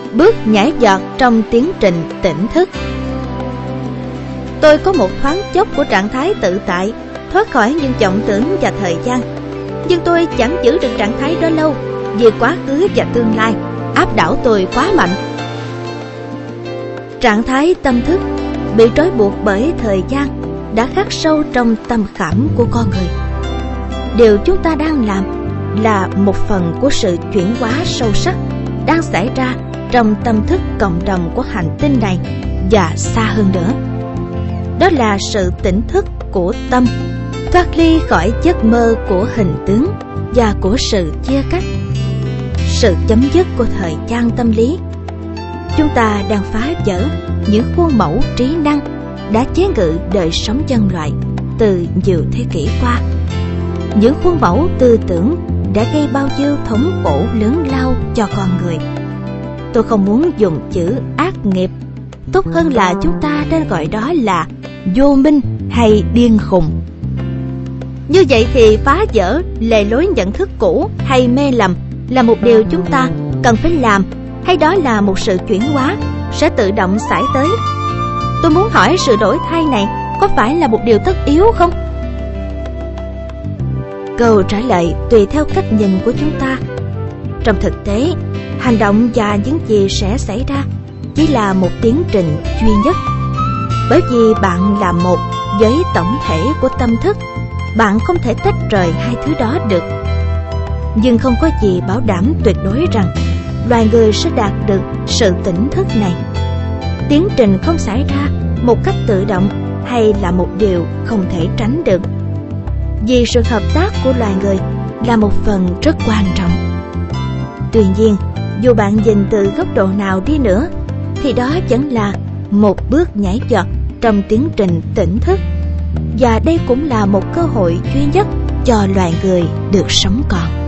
bước nhảy giọt trong tiến trình tỉnh thức. Tôi có một thoáng chốc của trạng thái tự tại, thoát khỏi những vọng tưởng và thời gian. Nhưng tôi chẳng giữ được trạng thái đó lâu, vì quá khứ và tương lai áp đảo tôi quá mạnh. Trạng thái tâm thức bị trói buộc bởi thời gian đã khắc sâu trong tâm khảm của con người. Điều chúng ta đang làm là một phần của sự chuyển hóa sâu sắc đang xảy ra trong tâm thức cộng đồng của hành tinh này và xa hơn nữa. Đó là sự tỉnh thức của tâm, thoát ly khỏi giấc mơ của hình tướng và của sự chia cách, sự chấm dứt của thời gian tâm lý. Chúng ta đang phá vỡ những khuôn mẫu trí năng đã chế ngự đời sống nhân loại từ nhiều thế kỷ qua. Những khuôn mẫu tư tưởng đã gây bao nhiêu thống khổ lớn lao cho con người. Tôi không muốn dùng chữ ác nghiệp, tốt hơn là chúng ta nên gọi đó là vô minh hay điên khùng. Như vậy thì phá vỡ lề lối nhận thức cũ hay mê lầm là một điều chúng ta cần phải làm, hay đó là một sự chuyển hóa sẽ tự động xảy tới? Tôi muốn hỏi, sự đổi thay này có phải là một điều tất yếu không? Câu trả lời tùy theo cách nhìn của chúng ta. Trong thực tế, hành động và những gì sẽ xảy ra chỉ là một tiến trình duy nhất. Bởi vì bạn là một với tổng thể của tâm thức, bạn không thể tách rời hai thứ đó được. Nhưng không có gì bảo đảm tuyệt đối rằng loài người sẽ đạt được sự tỉnh thức này. Tiến trình không xảy ra một cách tự động hay là một điều không thể tránh được, vì sự hợp tác của loài người là một phần rất quan trọng. Tuy nhiên, dù bạn nhìn từ góc độ nào đi nữa, thì đó vẫn là một bước nhảy giọt trong tiến trình tỉnh thức, và đây cũng là một cơ hội duy nhất cho loài người được sống còn.